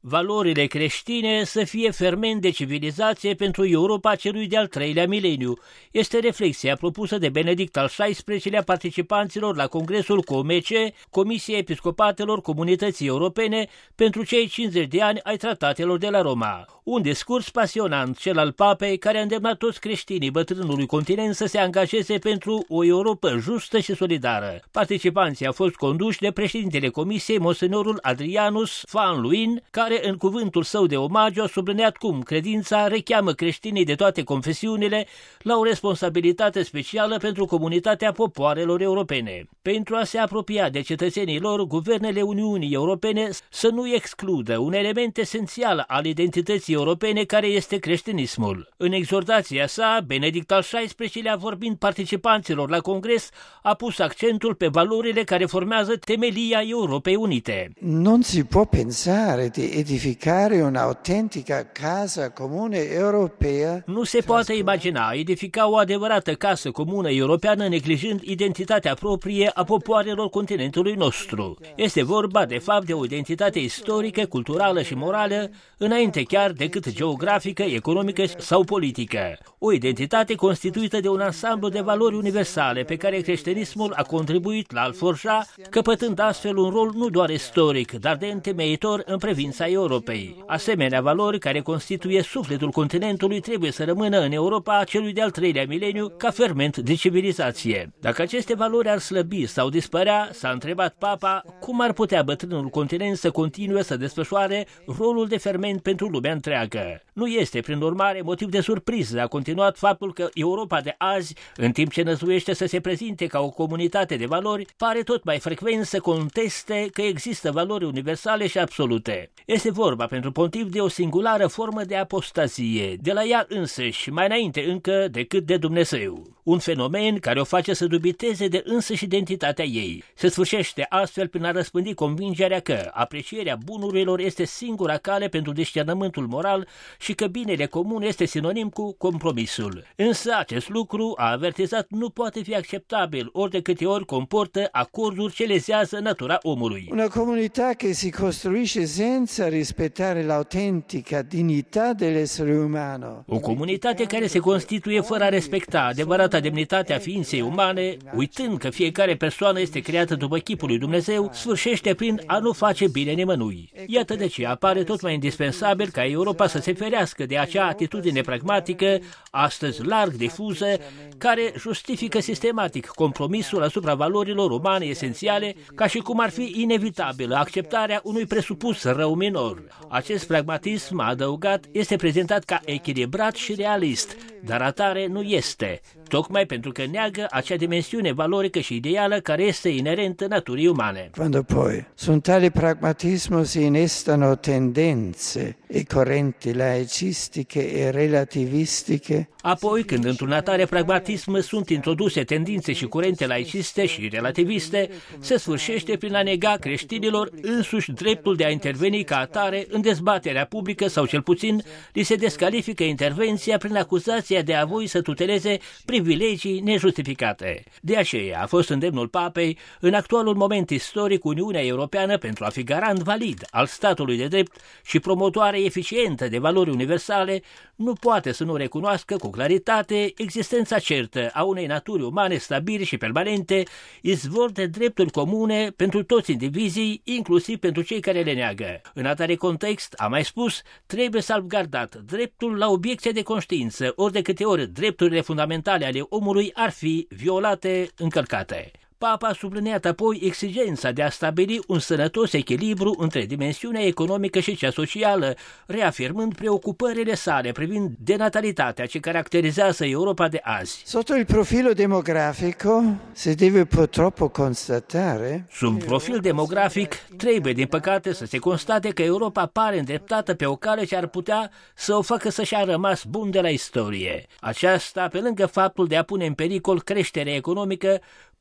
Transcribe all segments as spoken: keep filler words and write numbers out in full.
valorile creștine să fie ferment de civilizație pentru Europa celui de-al treilea mileniu. Este reflexia propusă de Benedict al șaisprezecelea participanților la Congresul C O M E C, Comisia Episcopatelor Comunității Europene, pentru cei cincizeci de ani ai tratatelor de la Roma. Un discurs pasionant, cel al papei, care a îndemnat toți creștinii bătrânului continent să se angajeze pentru o Europă justă și solidară. Participanții au fost conduși de președintele Comisiei, monsenorul Adrianus Van Luin, care în cuvântul său de omagiu a subliniat cum credința recheamă creștinii de toate confesiunile la o responsabilitate specială pentru comunitatea popoarelor europene. Pentru a se apropia de cetățenii lor, guvernele Uniunii Europene să nu excludă un element esențial al identității europene, care este creștinismul. În exhortația sa, Benedict al șaisprezecelea, vorbind participanților la congres, a pus accentul pe valorile care formează temelia Europei Unite. Non si può pensare di edificare un'autentica casa comune europea. Nu se poate imagina edifica o adevărată casă comună europeană neglijând identitatea proprie a popoarelor continentului nostru. Este vorba, de fapt, de o identitate istorică, culturală și morală, înainte chiar decât geografică, economică sau politică. O identitate constituită de un ansamblu de valori universale pe care creștinismul a contribuit la a-l forja, căpătând astfel un rol nu doar istoric, dar de întemeitor în privința Europei. Asemenea valori care constituie sufletul continentului trebuie să rămână în Europa celui de-al treilea mileniu ca ferment de civilizație. Dacă aceste valori ar slăbi sau dispărea, s-a întrebat Papa, cum ar putea bătrânul continent să continue să desfășoare rolul de ferment pentru lumea întreagă. Nu este, prin urmare, motiv de surpriză, a continuat, faptul că Europa de azi, în timp ce năzuiește să se prezinte ca o comunitate de valori, pare tot mai frecvent să conteste că există valori universale și absolute. Este vorba pentru pontif de o singulară formă de apostazie, de la ea însăși, mai înainte încă decât de Dumnezeu. Un fenomen care o face să dubiteze de însăși identitatea ei. Se sfârșește astfel prin a răspândi convingerea că aprecierea bunurilor este singura cale pentru discernământul moral și că binele comun este sinonim cu compromisul. Însă acest lucru, a avertizat, nu poate fi acceptabil ori de câte ori comportă acorduri ce lezează natura omului. Una comunità che si costruisce senza rispettare l'autentica dignità dell'essere umano. O comunitate care se constituie fără a respecta adevărata demnitatea ființei umane, uitând că fiecare persoană este creată după chipul lui Dumnezeu, sfârșește prin a nu face bine nimănui. Iată de ce apare tot mai indispensabil ca Europa să se ferească de acea atitudine pragmatică, astăzi larg difuză, care justifică sistematic compromisul asupra valorilor umane esențiale, ca și cum ar fi inevitabilă acceptarea unui presupus rău minor. Acest pragmatism, a adăugat, este prezentat ca echilibrat și realist, dar atare nu este, tocmai pentru că neagă acea dimensiune valorică și ideală care este inerentă naturii umane. Quando poi su tale pragmatismo si innestano tendenze e correnti laicistiche e relativistiche. Apoi, când într-un atare pragmatism sunt introduse tendințe și curente laiciste și relativiste, se sfârșește prin a nega creștinilor însuși dreptul de a interveni ca atare în dezbaterea publică sau cel puțin li se descalifică intervenția prin acuzația de a voi să tuteleze privilegii nejustificate. De aceea a fost îndemnul Papei, în actualul moment istoric, Uniunea Europeană, pentru a fi garant valid al statului de drept și promotoare eficientă de valori universale, nu poate să nu recunoască cu claritate existența certă a unei naturi umane stabile și permanente, izvor de drepturi comune pentru toți indivizii, inclusiv pentru cei care le neagă. În atare context, am mai spus, trebuie salvgardat dreptul la obiecție de conștiință, ori de câte ori drepturile fundamentale ale omului ar fi violate, încălcate. Papa a subliniat apoi exigența de a stabili un sănătos echilibru între dimensiunea economică și cea socială, reafirmând preocupările sale privind denatalitatea ce caracterizează Europa de azi. Sotto il profilo demografico si deve purtroppo constatare. Sub profil demografic, trebuie din păcate să se constate că Europa pare îndreptată pe o cale ce ar putea să o facă să și-a rămas bun de la istorie. Aceasta, pe lângă faptul de a pune în pericol creșterea economică,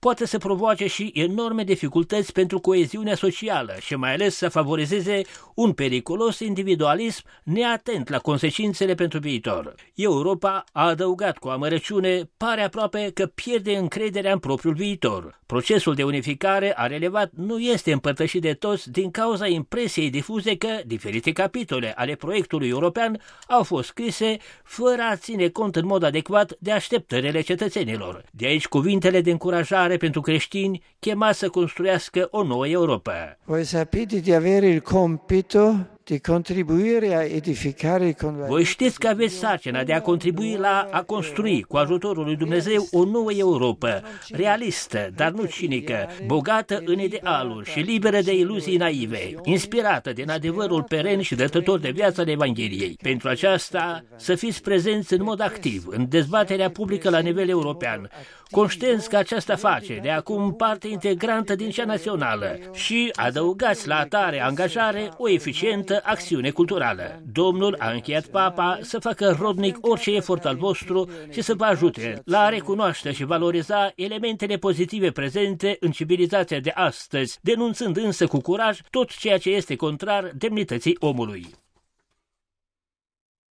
poate să provoace și enorme dificultăți pentru coeziunea socială și mai ales să favorizeze un periculos individualism neatent la consecințele pentru viitor. Europa, a adăugat cu amărăciune, pare aproape că pierde încrederea în propriul viitor. Procesul de unificare, a relevat, nu este împărtășit de toți din cauza impresiei difuze că diferite capitole ale proiectului european au fost scrise fără a ține cont în mod adecvat de așteptările cetățenilor. De aici cuvintele de încurajare pentru creștini chemați să construiască o nouă Europa. Voi sapete di avere il compito di contribuire a edificare con la... Voi știți că aveți sarcina de a contribui la a construi cu ajutorul lui Dumnezeu o nouă Europa, realistă, dar nu cinică, bogată în idealuri și liberă de iluzii naive, inspirată din adevărul peren și dătător de viață al Evangheliei. Pentru aceasta, să fiți prezenți în mod activ în dezbaterea publică la nivel european, conștienți că aceasta face de acum parte integrantă din cea națională și adăugați la atare angajare o eficientă acțiune culturală. Domnul a încheiat Papa să facă rodnic orice efort al vostru și să vă ajute la a recunoaște și valoriza elementele pozitive prezente în civilizația de astăzi, denunțând însă cu curaj tot ceea ce este contrar demnității omului.